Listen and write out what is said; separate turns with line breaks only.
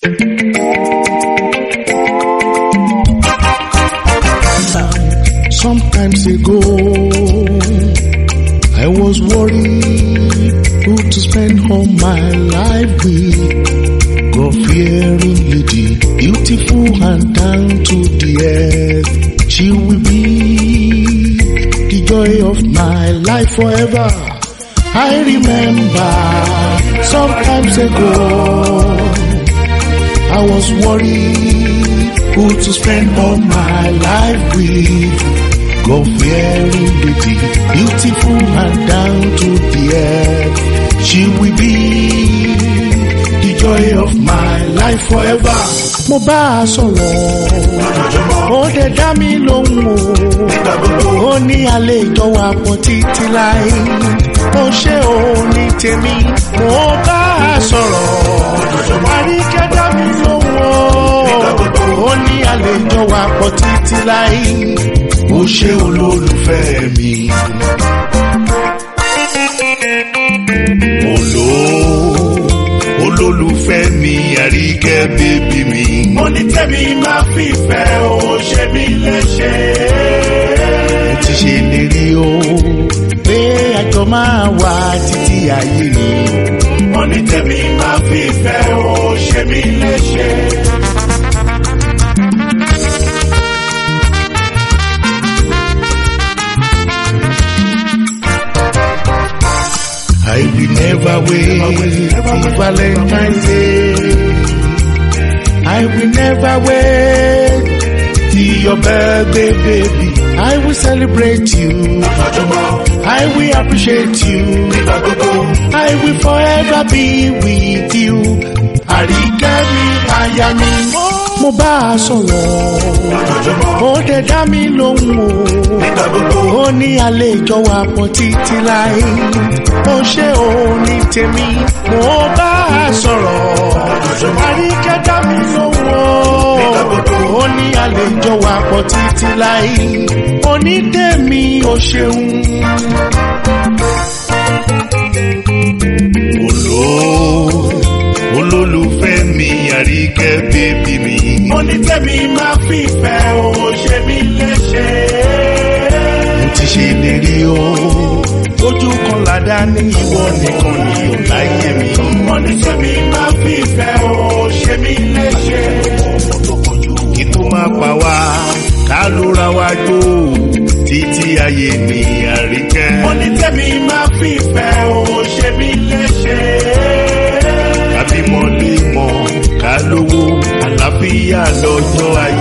Sometimes ago, I was worried who to spend all my life with. God-fearing lady, beautiful and down to the earth. She will be the joy of my life forever. I remember sometimes ago, I was worried who to spend all my life with. God-fearing lady, beautiful and down to the earth. She will be the joy of my life forever. Mo bá a sọ̀rọ̀, ó dẹ̀ dá mi lóhùn o, ó ní alẹ́ ìjọ wa pọ̀ títí láì. Ó ṣe ò ní tèmi, mo bá a sọ̀rọ̀, Àríkẹ́ dá mi lóhùn o, ó ní alẹ́ ìjọ wa pọ̀ títí láì. Ó ṣe olólùfẹ́ mi. Olólùfẹ́ mi, Àríkẹ́ bébí mi. Mo ní tèmi máa fìfẹ́ o, ṣe mí léṣe. Mo ti ṣe lérí o, pé àjọ máa wà títí ayé mi. Mo ní tèmi máa fìfẹ́ o, ṣe mí léṣe. I will never wait till Valentine's Day. I will never wait till your birthday, baby. I will celebrate you. I will appreciate you. I will forever be with you. Àríkẹ́ mi, aya mi. Mo bá a sọ̀rọ̀, ó dẹ̀ dá mi lóhùn o, ó ní alẹ́ ìjọ wa pọ̀ títí láì. Ó ṣe ò ní tèmi, mo bá a sọ̀rọ̀, Àríkẹ́ dá mi lóhùn o, ó ní alẹ́ ìjọ wa pọ̀ títí láì. Onítèmi ò ṣeun. Olólùfẹ́ mi, Àríkẹ́ bébí mi. Mo ní tèmi máa fìfẹ́ o, ṣe mí léṣe. Mo ti ṣe lérí o, ojú kan ládá ní ìwọ nìkan ni ò láyé mi. Mo ní tèmi máa fìfẹ́ o, ṣe mí léṣe. Kí tó máa pa wá, ká ló ra wá gbó títí ayé mi, Àríkẹ́. Mo ní tèmi máa fìfẹ́ o, ṣe mí léṣe. Kábímọ lè mọ̀ ká lówó àlàáfíà lọ́jọ́ ayé.